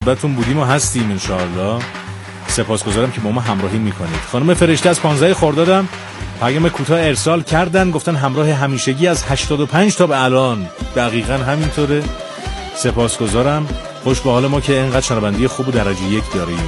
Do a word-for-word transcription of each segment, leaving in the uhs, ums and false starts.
خدمتتون بودیم و هستیم انشاءالله. سپاسگزارم که با ما همراهی میکنید. خانم فرشته از پانزده خردادم پیام کوتاه ارسال کردن، گفتن همراه همیشگی از هشتاد و پنج تا به الان. دقیقاً همینطوره. سپاسگزارم. خوش به حال ما که اینقدر شنوندگی خوب و درجه یک داریم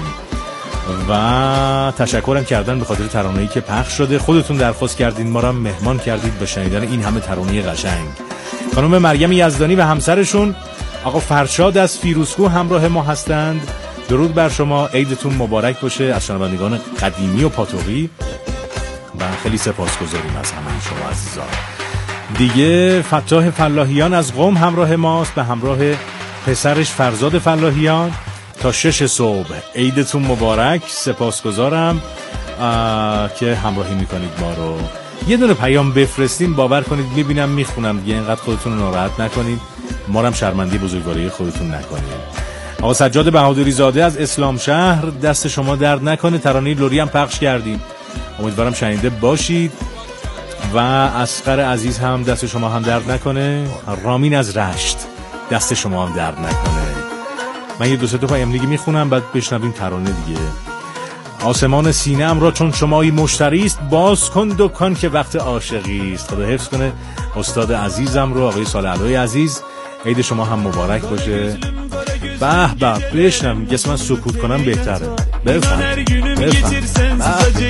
و تشکرم کردن به خاطر ترانه‌ای که پخش شده. خودتون درخواست کردین، ما رو مهمان کردید به شنیدن این همه ترانه قشنگ. خانم مریم یزدانی و همسرشون آقا فرشاد از فیروزکو همراه ما هستند. درود بر شما، عیدتون مبارک باشه. از شنوندگان قدیمی و پاتوقی و خیلی سپاسگزاریم از همه شما عزیزان. دیگه فتاح فلاحیان از قم همراه ماست به همراه پسرش فرزاد فلاحیان تا شش صبح. عیدتون مبارک. سپاسگزارم که همراهی میکنید ما رو. یه دونه پیام بفرستین، باور کنید میبینم میخونم دیگه. اینقدر خودتون رو ناراحت نکنید، ما هم شرمنده بزرگواری خودتون نکنید. آقا سجاد بهادری زاده از اسلام شهر، دست شما درد نکنه. ترانه لوری هم پخش کردیم، امیدوارم شنیده باشید. و اصغر عزیز هم دست شما هم درد نکنه. رامین از رشت، دست شما هم درد نکنه. من یه دو سه تا پیام دیگه میخونم بعد بشنویم ترانه دیگه. آسمان سینه ام را چون شمایی مشتری است، باز کن دکان که وقت عاشقی است. خدا حفظ کنه استاد عزیزم رو، آقای صالح علوی عزیز. عید شما هم مبارک باشه. به به بشنم گسم من سکوت کنم بهتره. بفهم بفهم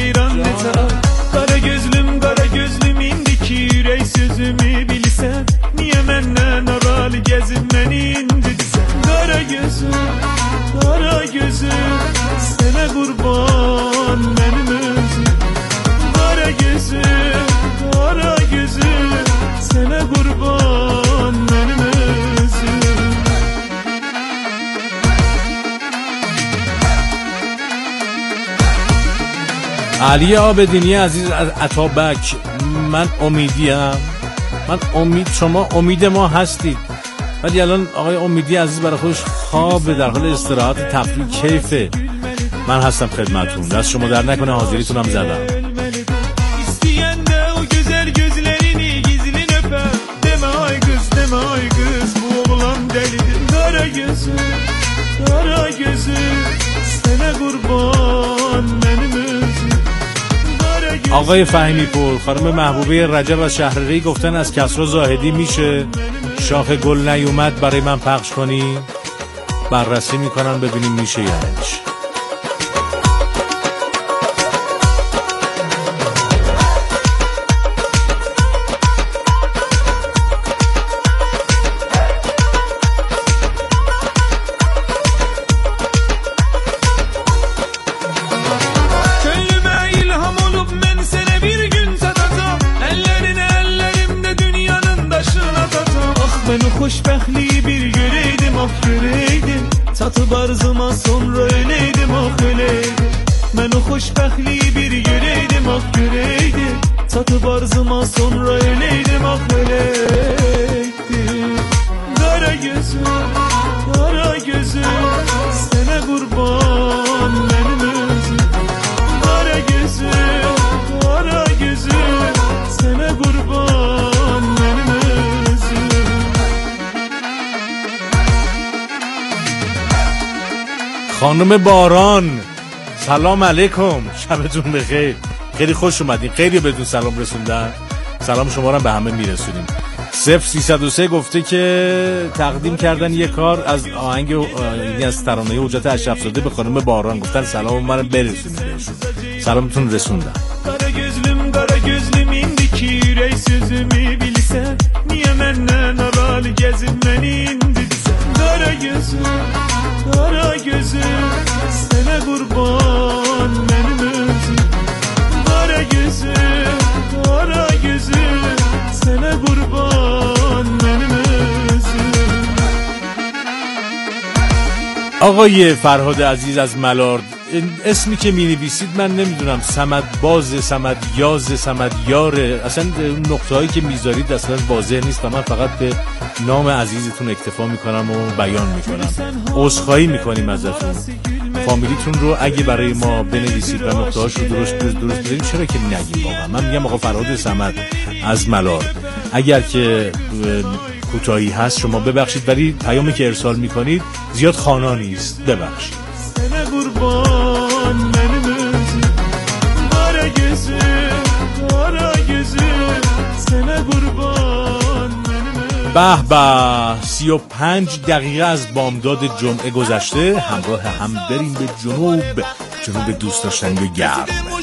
Kara gözlüm kara gözlüm indiki yürek sözümü bilsen, niye menden aral gezinmen indiysen. Kara gözüm kara gözüm sana kurban benim özüm. Kara gözüm kara gözüm sana kurban benim özüm. علی آبدینی عزیز از اتابک، من امیدیم. من امید، شما امید ما هستید. ولی الان آقای امیدی عزیز برای خودش خواب در حال استراحت، تفریح، کیفه. من هستم خدمتون، دست شما در نکنه، حاضریتون هم زدم. آقای فهیمی پور، خانم محبوبه رجب از شهرری گفتن از کسرا زاهدی میشه شاخ گل نیومد برای من پخش کنی؟ بررسی میکنن ببینیم میشه یا نمیشه. Xoşbəxtliyi bir görəydim, ah görəydim. Çatıb arzıma sonra öləydim, ah öləydim. Mən o xoşbəxtliyi bir görəydim, ah görəydim. Çatıb arzıma sonra öləydim, ah öləydim. Qara gözüm, qara gözüm sənə qurban mənim özüm. Qara gözüm, qara gözüm sənə qurban mənim özüm. خانم باران سلام علیکم، شبتون بخیر. خیلی خوش اومدین، خیلی بدون سلام رسوندن. سلام شما رو به همه میرسونیم. صفر سیصد و سه گفته که تقدیم کردن یه کار از آهنگ یعنی از ترانه حجت اشرف زاده به خانم باران، گفتن سلام منو برسونید بهشون. سلامتون رسوندم. Kara gözlüm kara gözlüm indiki yürek sözümü bilsen, niye menden aral gezinmen indiysen. Kara gözüm kara gözüm sana kurban benim özüm. Kara gözüm kara gözüm sana kurban benim özüm. آقای فرهاد عزیز از ملارد، اسمی که می نویسید من نمیدونم، سمد باز، سمد یاز، سمد یاره، اصلا نقطه هایی که میذارید اصلا واضح نیست و من فقط به نام عزیزتون اکتفا میکنم و بیان میکنم. عذرخواهی میکنیم ازتون. فامیلیتون رو اگه برای ما بنویسید و نقطه هاش رو درست درست درست بدید، چرا که نگیم واقعا. من میگم آقا فرهاد سمد از ملارد، اگر که کوتاهی هست شما ببخشید، ولی پیامی که ارسال میکنید زیاد خوانا نیست، ببخشید. سنه قربان منم özü Kara gözü Kara gözü سنه قربان منم به به سی و پنج دقیقه از بامداد جمعه گذشته. همراه هم بریم به جنوب، جنوب دوست داشتنی و گرم.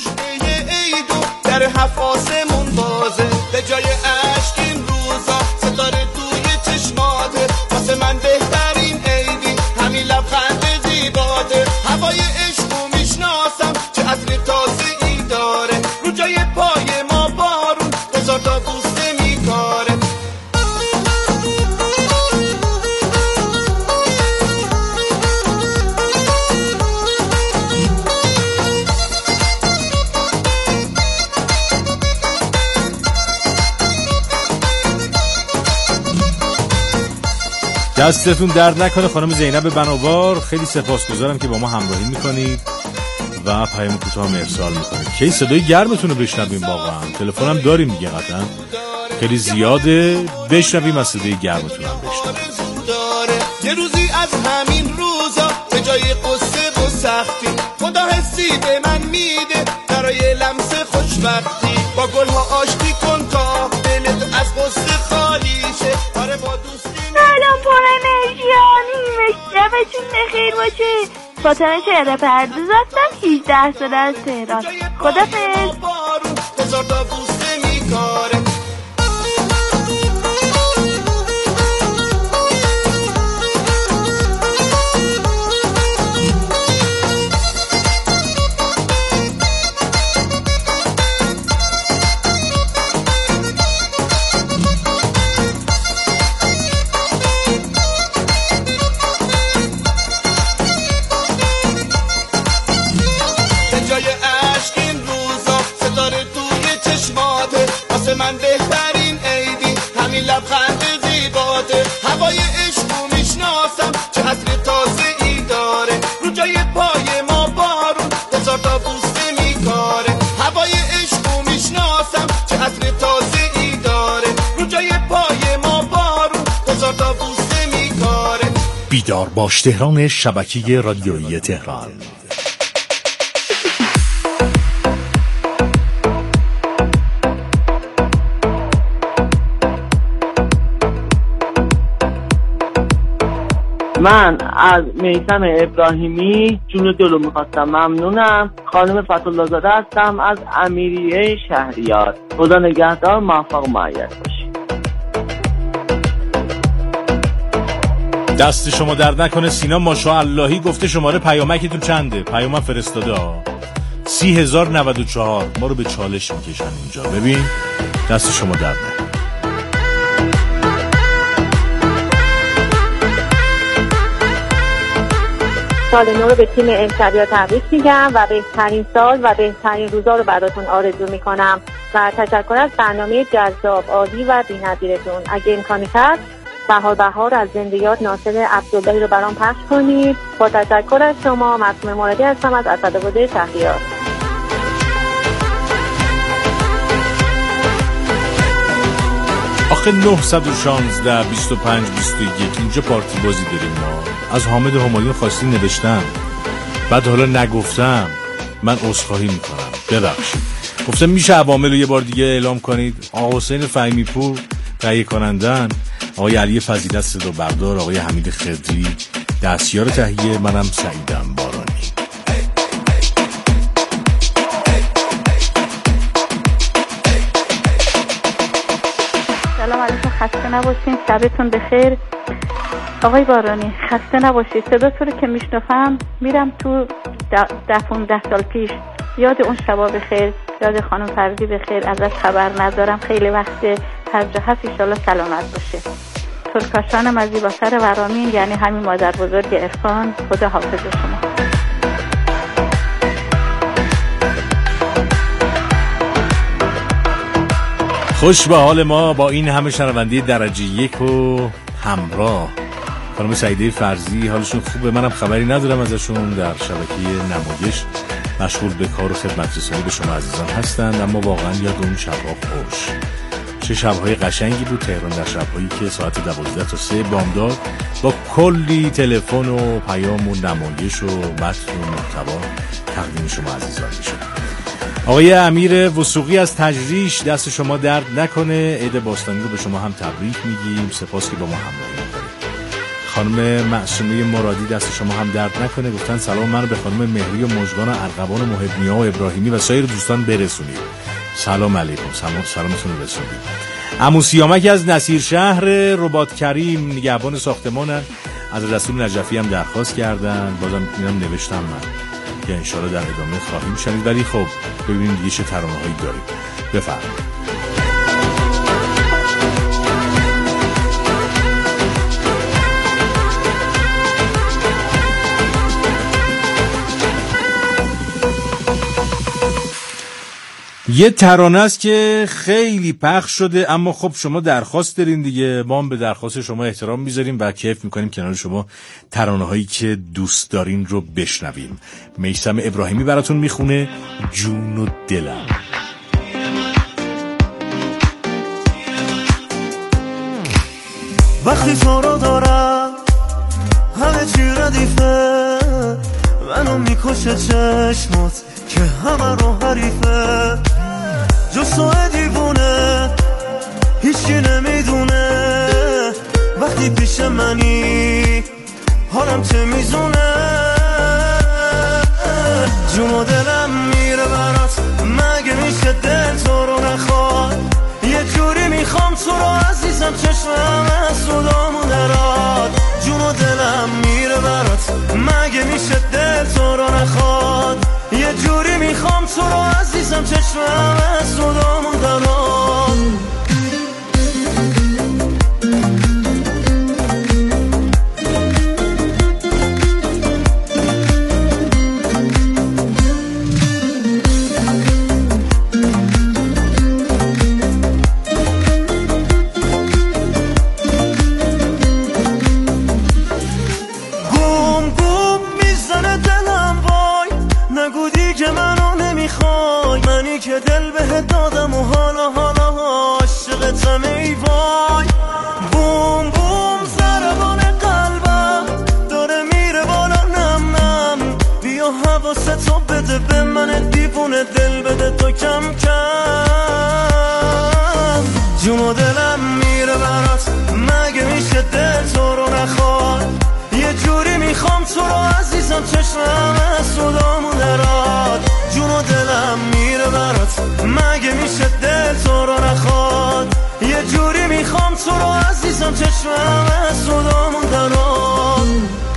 در حفاسمون بازه به جای عشق این روزا ستاره توی چشماته واسه من بهترین عیدی همین لبخند زیباته هوای عشقو میشناسم چه عطر تازه‌ای داره رو جای پای ما بارون هزار تا بوسه میکاره دستتون درد نکنه خانم زینب بنوار، خیلی سپاسگزارم که با ما همراهی میکنید و پیام کوتاه ارسال میکنید. کی صدای گرمتون رو بشنویم؟ واقعا تلفنم داریم دیگه، قطعا خیلی زیاده، بشنویم از صدای گرمتون هم بشنویم. یه روزی از همین روزا به جای قصه و سختی خدا حسی به من میده برای لمس خوشبختی با گلها آشتی کن تا دلت از قصه خالی شه. آره با دوستی سلام پر انرژیانی شبتون بخیر باشه. فاطمه شهر پردوز هستم، هجده ساله از تهران. خدافظ. هزار تا بوسه میکاره من بهترین عیدی همین لبخند زیباته هوای عشقو میشناسم چه عطر تازه‌ای داره رو جای پای ما بارون هزار تا بوسه میکاره هوای عشقو میشناسم چه عطر تازه‌ای داره رو جای پای ما بارون هزار تا بوسه میکاره. بیدار باش تهران، شبکه رادیویی تهران. من از میثم ابراهیمی جون دلو میخواستم. ممنونم. خانم فتح‌الله زاده هستم از امیریه شهریار. خدا نگهدار، موفق و معید باشی. دست شما درد نکنه. سینا ماشاءاللهی گفته شماره پیامکتون چنده؟ پیامم فرستاده ها سی هزار نود و چهار. ما رو به چالش میکشن اینجا. ببین دست شما درد نکنه. سال نو رو به تیم امسریا تبریک میگم و بهترین سال و بهترین روزا رو براتون آرزو میکنم و تشکر از برنامه جذاب، عالی و بی‌نظیرتون. اگه امکانش هست بهار بهار از زندیات ناصر عبداللهی رو برام پخش کنید. با تشکر از شما. معصومه مرادی هستم از اسدآباد شهریار. آخه نهصد و شانزده بیست و پنج بیست و یک اینجا پارتی بازی داریم ما. از حامد همایون خواستی نوشتم، بعد حالا نگفتم، من عذرخواهی میکنم، ببخشید. گفتم میشه عوامل رو یه بار دیگه اعلام کنید. آقا حسین فهیمی پور تهیه کنندن، آقای علی فضیلت صدا بردار، آقای حمید خضری دستیار تهیه، منم سعیدم بارانی. سلام علیکم، خسته نباشین، شبتون بخیر. آقای بارانی خسته نباشید. صدا تو رو که میشنفم میرم تو ده پونزده سال پیش، یاد اون شبا بخیر، یاد خانم فرزی بخیر، ازش خبر ندارم، خیلی وقته، هر جا هست ایشالله سلامت باشه. ترکاشانم از زیباسر ورامین، یعنی همین مادر بزرگ عرفان. خدا حافظ شما. خوش به حال ما با این همه شنونده درجه یک و همراه. خانم سعیده فرزی حالشون خوبه، منم خبری ندارم ازشون. در شبکه نمایش مشغول به کار و خدمت رسانی به شما عزیزان هستند، اما واقعا یاد اون شبها خوش. چه شب‌های قشنگی بود تهران، در شب‌هایی که ساعت دوازده تا سه بامداد با کلی تلفن و پیام و نمایش و متن و محتوا تقدیم شما عزیزان می‌شد. آقای امیر وثوقی از تجریش، دست شما درد نکنه. عید باستانی رو به شما هم تبریک میگیم، سپاس که با ما همراهی می‌کنید. خانم معصومه مرادی، دست شما هم درد نکنه، گفتن سلام من رو به خانم مهری و مژگان و ارغوان و محب‌نیا و ابراهیمی و سایر دوستان برسونید. سلام علیکم. سلام سلامتون رو رسوندید. عمو سیامک از نصیر شهر رباط کریم نگهبان ساختمانن، از رسول نجفی هم درخواست کردن، بازم میرم نوشتم من که انشالله در ادامه خواهیم شنید، ولی خب ببینیم دیگه چه ترانه‌هایی داریم. بفرمایید. یه ترانه است که خیلی پخش شده، اما خب شما درخواست دارین دیگه، ما هم به درخواست شما احترام میذاریم و کیف میکنیم کنار شما ترانه هایی که دوست دارین رو بشنویم. میثم ابراهیمی براتون میخونه جون و دلم. وقتی تو رو دارم همه چی ردیفه، منو میکشه چشمات که همه رو حریفه، جز تو دیوونه هیچی نمیدونه، وقتی پیش منی حالم چه میزونه، جون و دلم میره برات، مگه میشه دل تو رو نخواد، یه جوری میخوام تو رو عزیزم چشمم از صدامو دراد، جون و دلم میره برات، مگه میشه دل تو رو نخواد، یه جوری میخوام تو رو عزیزم چشمم از صدامو دراد. که دل بهت دادم و حالا حالا عاشقتم ای وای، بوم بوم ضربان قلبم داره میره بالا نم نم، بیا حواستو بده به من دیوونه، دل بده تو کم کم، جون و دلم میره برات، مگه میشه دل تو رو نخواد، یه جوری میخوام تو رو عزیزم چشمم از صدامو دراد، جون و دلم میره برات، مگه میشه دل تو رو نخواد، یه جوری میخوام تو رو عزیزم چشمم از صدامو دراد.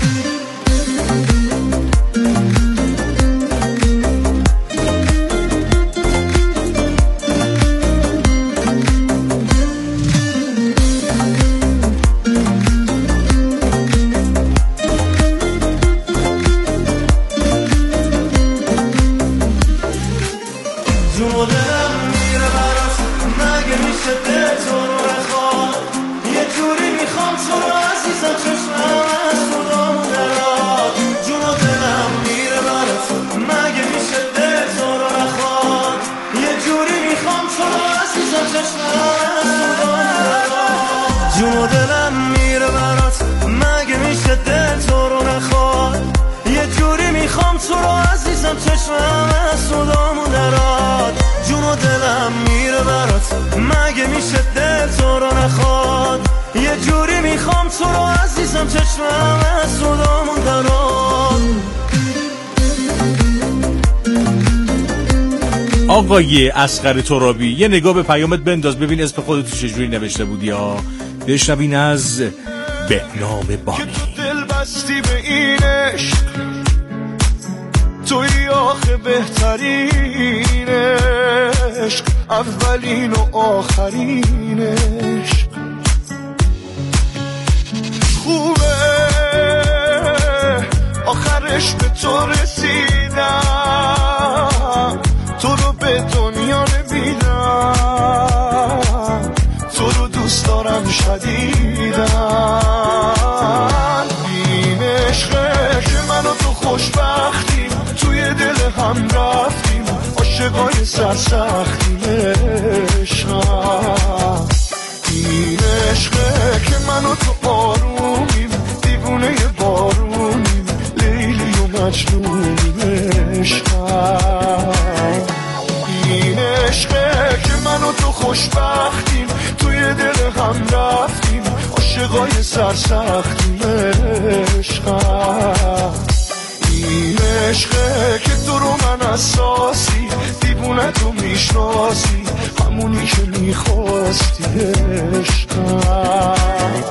جون و دلم میره برات، مگه میشه دل تو رو نخواد، یه جوری میخوام تو رو عزیزم چشمم از صدامو دراد، جون و دلم میره برات، مگه میشه دل تو رو نخواد، یه جوری میخوام تو رو عزیزم چشمم از صدامو دراد. آقای اصغر ترابی، یه نگاه به پیامت بنداز ببین اسم خودتو چجوری نوشته بودی ها. بشنوین از بهنام بانی. که تو دل بستی به این عشق، توی آخه بهترین عشق، اولین و آخرین عشق، خوبه آخرش به تو رسیدم، تو رو به دنیا نمیدم، تو رو دوست دارم شدیدم، این عشقه که من و تو خوشبختیم، توی دل هم رفتیم، عاشق عاشقای سرسختیم عشقم. این عشقه که من و تو آرومیم، دیوونه بارونیم، لیلی و مجنونیم عشقم. این عشقه که من و تو خوشبختیم، توی دل هم رفتیم، عاشقای سرسختیم عشقم. این عشقه که تو رو من اساسی، دیوونه تو میشناسی، همونی که میخواستی عشقم.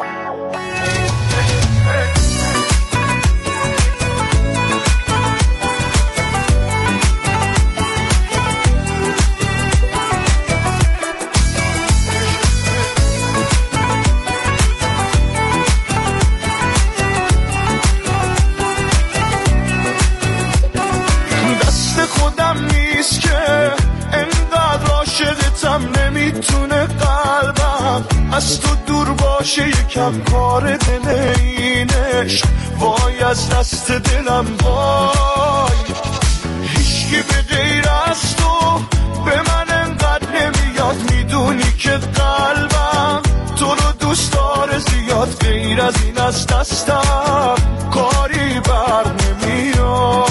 نمیتونه قلبم از تو دور باشه، یکم کار دل اینش وای از دست دلم وای. هیچکی به غیر از تو به من انقدر نمیاد، میدونی که قلبم تو رو دوست داره زیاد، غیر از این از دستم کاری بر نمیاد.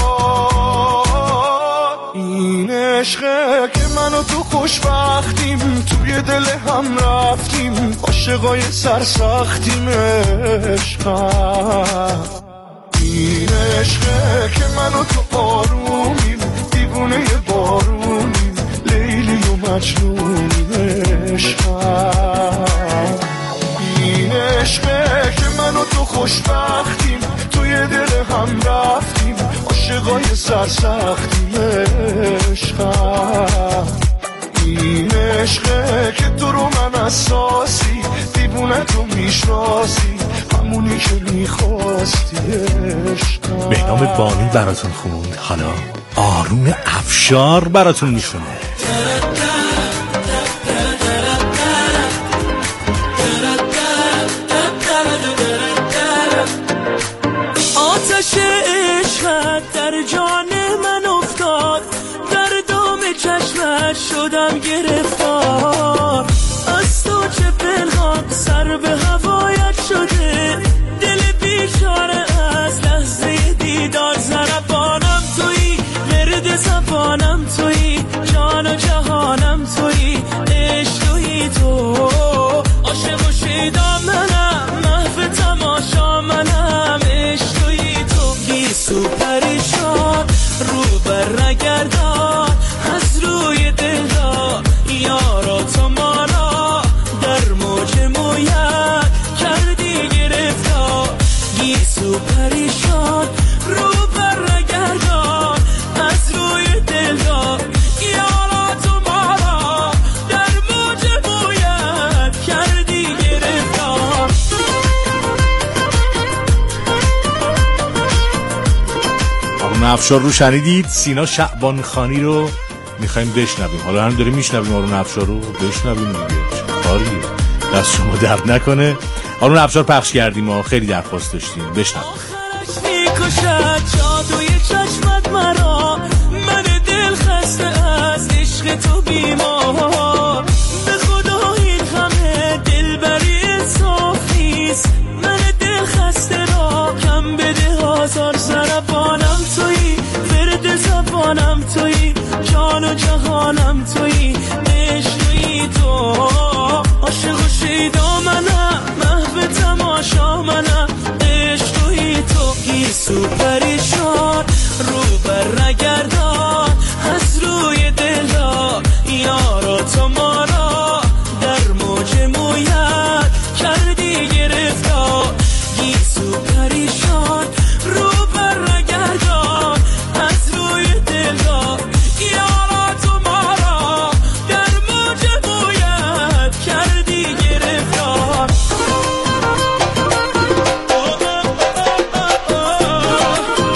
این عشقه که من و تو خوشبختیم، توی دل هم رفتیم، عاشقای سرسختیم عشقم. این عشقه که من و تو آرومیم، دیوونه بارونیم، لیلی و مجنونیم عشقم. این عشقه که من و تو خوشبختیم، توی دل هم رفتیم، عاشقای سرسختیم عشقم. این عشقه که تو رو من اساسی، دیوونه تو میشناسی، همونی که میخواستی عشقم. بهنام بانی براتون خوند، حالا آرون افشار براتون میشونه. آتش عشقت در جان من افتاد، در دام چشمت شدم گرفتار. از تو چه پنهان سر به هوایت شده، دل بیچاره از لحظه دیدار. ضربانم تویی، مرد زبانم تویی، جان و جهانم تویی، عشق تویی تو. عاشق و شیدا منم، محو تماشا منم، عشق تویی تو. گیسو پریشان رو بر نگردان، از روی دلدار یارا تو ما را در موج مویت کردی گرفتار. گیسو پریشان رو بر نگردان، از روی دلدار یارا تو ما را در موج مویت کردی گرفتار. آرون افشار رو شنیدید. سینا شعبان خانی رو میخوایم بشنویم. حالا هم داریم میشنویم آرون افشار رو، بشنویم دیگه، چه کاریه، دست شما درد نکنه. آرون افشار پخش کردیم و خیلی درخواست داشتیم، بشنویم. میکشد جادوی چشمت مرا، من دل خسته از عشق تو بیمار. به خدا این همه دلبری انصاف نیست، من دل خسته را کم بده آزار. ضربانم تویی، ورد زبانم تویی، جان و جهانم تویی، عشق تویی تو. عاشق و شیدا منم، محو تماشا منم، عشق تویی تو. گیسو پریشان رو بر نگردان، از روی دلدار یارا تو ما را در موج مویت کردی گرفتار. گیسو پریشان رو بر نگردان، از روی دلدار یارا تو ما را در موج مویت کردی گرفتار.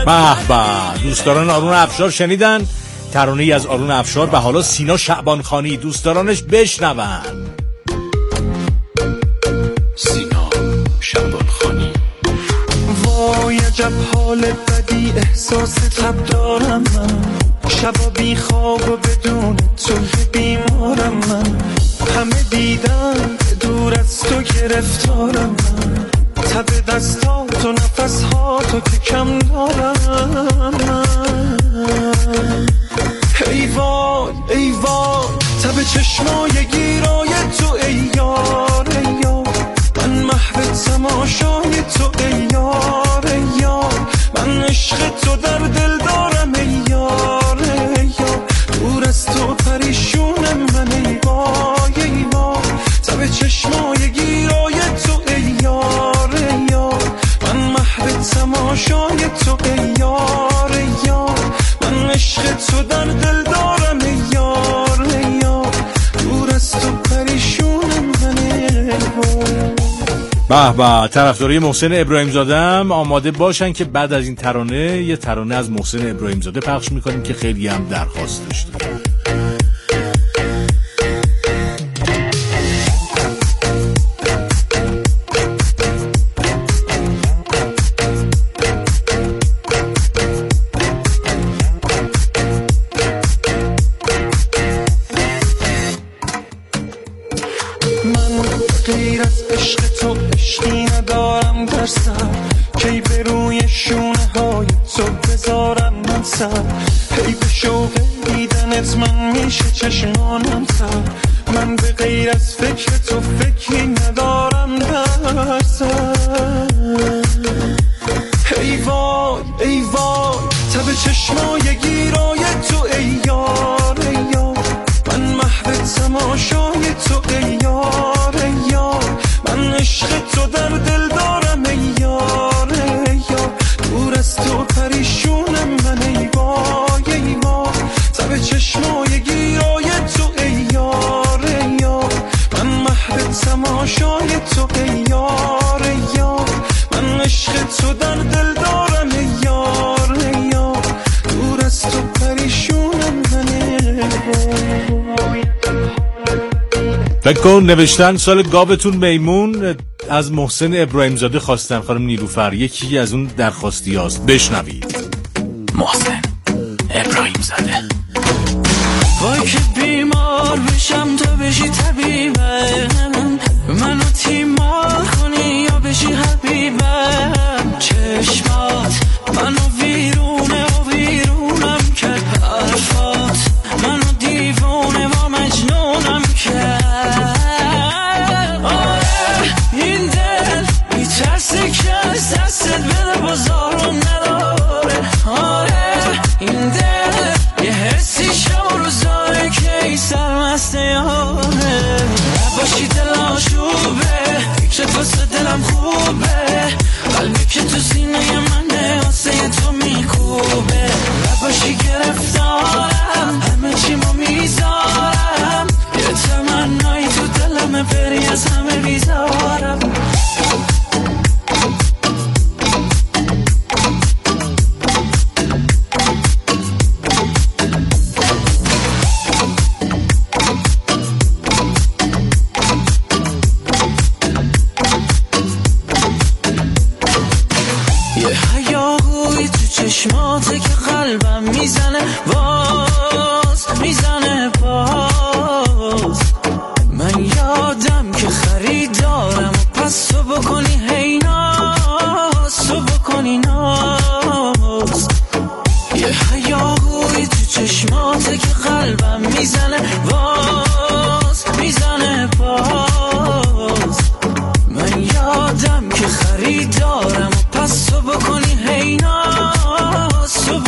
به به، دوستداران آرون افشار شنیدن ترانه‌ای از آرون افشار و حالا سینا شعبانخانی دوستدارانش بشنون. سینا شعبانخانی. وای عجب حال بدی احساس تب دارم من، شبا بی خواب و بدون تو بیمارم من، همه دیدن دور از تو گرفتارم من، تب دستات و نفسهاتو که کم دارم من. ای وای ای وای تب چشمای گیرای تو ای یار ای یار، من محو تماشای تو ای یار ای یار، من عشق تو در دل دارم ای یار ای یار، دور از تو پریشونم من ای وای ای وای، تب چشمای گیرای تو ای یار ای یار، من محو تماشای تو ای یار ای یار، من عشق تو در دل دارم ای یار ای یار، دور از تو پریشونم من ای وای. به به، طرفدارای محسن ابراهیم زادم آماده باشن که بعد از این ترانه یه ترانه از محسن ابراهیم زاده پخش میکنیم که خیلی هم درخواست داشته. غیر از عشق تو عشقی ندارم در سر، کی به روی شونه های تو بذارم من سر، هی به شوق دیدنت من میشه چشمانم تر، من به غیر از فکر تو فکری ندارم در سر. ای وای ای وای تب چشمای گیرای تو ای یار ای یار، من محو تماشای تو ای یار ای یار، من عشق تو در دل دارم ای یار ای یار، دور از تو پریشونم من ای وای ای وای، تب چشمای گیرای تو ای یار ای یار، من محو تماشای تو ای یار ای یار، من عشق تو در دل دارم ای یار ای یار، دور از تو پریشونم من ای وای. فکر کن نوشتن سال گاوتون میمون از محسن ابراهیم زاده خواستن خانم نیلوفر، یکی از اون درخواستی هاست، بشنوید. محسن ابراهیم زاده. وای که بیمار بشم تو بشی طبیبم، منو تیمار کنی یا بشی حبیبم، چشمات منو ویرونه و ویرونم کرد، حرفات منو دیوونه و مجنونم کرد. این دل میترسه که از دستت بده بازارم نداره، آره این دل یه حسی شب و روزاره که ای سرمسته یاره، نباشی دلم شوبه فکرت واسه دلم خوبه، قلبی که تو سینه منه واسه تو میکوبه، نباشی گرفتارم همه چی ما میذارم، یه تمنایی تو دلمه بری از همه بیزارم. چشماته که قلبم میزنه باز میزنه باز، من یادم که خریدارم پس تو بکنی هی ناز، تو بکنی ناز، یه هیاهوی تو چشماته که قلبم میزنه باز میزنه باز، من یادم که خریدارم پس تو بکنی هی ناز، تو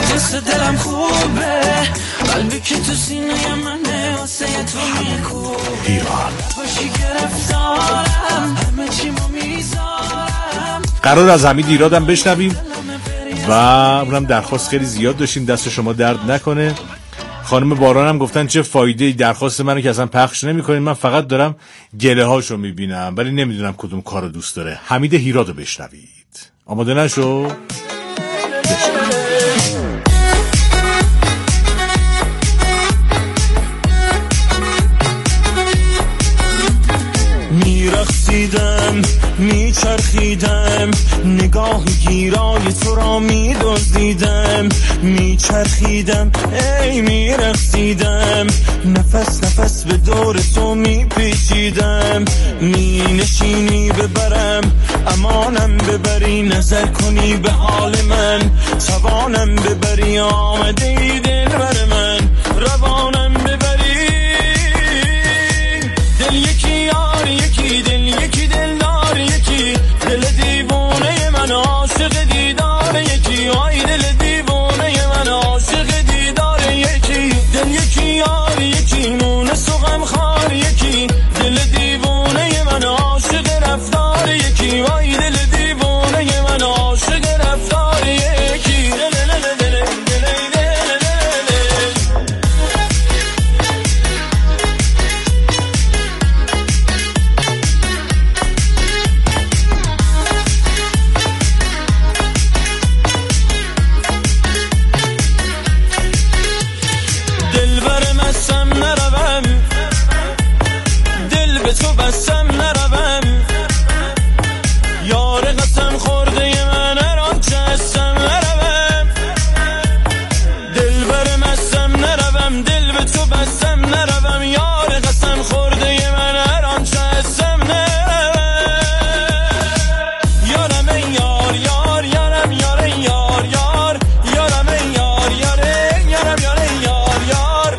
نجس دلم خوبه قلبی که تو سینه منه واسه تو میکوبه ایران باشی گرفتارم همه چی ما میذارم. قرار از حمید ایرادم بشنویم و اونم درخواست خیلی زیاد داشتیم، دست شما درد نکنه. خانم باران هم گفتن چه فایده درخواست منو که اصلا پخش نمی‌کنین، من فقط دارم گله هاشو میبینم ولی نمیدونم کدوم کارو دوست داره. حمید هیرادو بشنوید. آماده نشو؟ میرقصیدم میچرخیدم نگاه گیرای تو را میدزدیدم میچرخیدم ای میرقصیدم نفس نفس به دور تو میپیچیدم مینشینی ببرم امانم ببری نظر کنی به حال من توانم ببری آمده ای دل بر من روانم ببری دل یکی یار یکی دل یکی دل دار یکی دل دیوانه من عاشق دیدار یکی آی دل دیوانه من عاشق دیدار یکی دل یکی یار یکی مونس و غم خار یکی دل دیوانه من عاشق رفتار یکی آی دل دیوانه من عاشق رفتار یکی دل دل دل دل تو بسم نروم یار قسم خورده من هران چه هستم نروم دل بر مستم نروم دل به تو بسم نروم یار قسم خورده من هران چه هستم نروم یارم ای یار یار یارم یار یار یار یارم ای یار یار یارم یار یار یار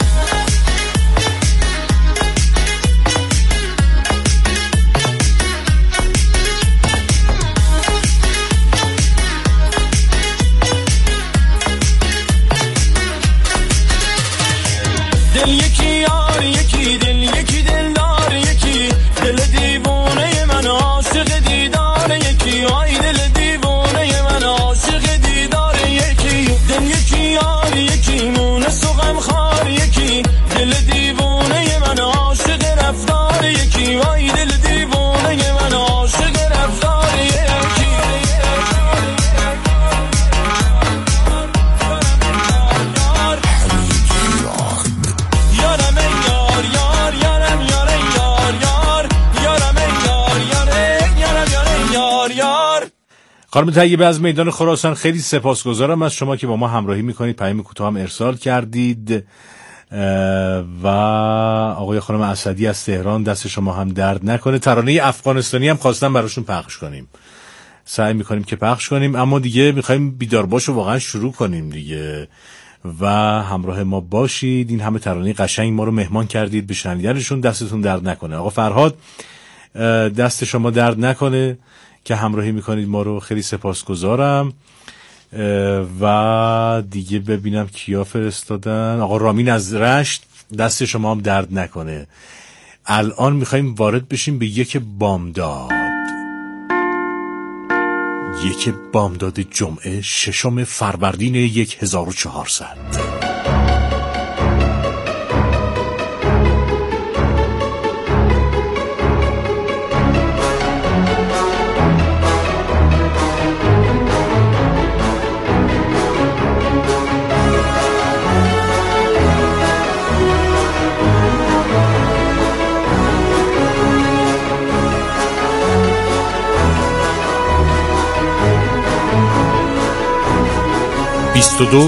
دل یکی یار یکی دل یکی دل دار یکی دل دیوانه من عاشق دیدار یکی آی دل دیوانه من عاشق دیدار یکی دل یکی یار یکی مونس و غم خار یکی دل دیوانه من عاشق رفتار یکی آی دل دیوانه من عاشق رفتار یکی خانم طیبه از میدان خراسان خیلی سپاسگزارم از شما که با ما همراهی میکنید، پیام کوتاه هم ارسال کردید. و آقای خانم اسدی از تهران دست شما هم درد نکنه. ترانه افغانستانی هم خواستم براشون پخش کنیم، سعی میکنیم که پخش کنیم، اما دیگه میخوایم بیدار باشو واقعا شروع کنیم دیگه و همراه ما باشید. این همه ترانه قشنگ ما رو مهمان کردید، به شنیدنشون دستتون درد نکنه. آقا فرهاد دست شما درد نکنه که همراهی میکنید ما رو، خیلی سپاسگزارم. و دیگه ببینم کیا فرستادن. آقا رامین از رشت دست شما هم درد نکنه. الان میخواییم وارد بشیم به یک بامداد، یک بامداد جمعه ششم فروردین یک هزار و چهارصد. بیست و دو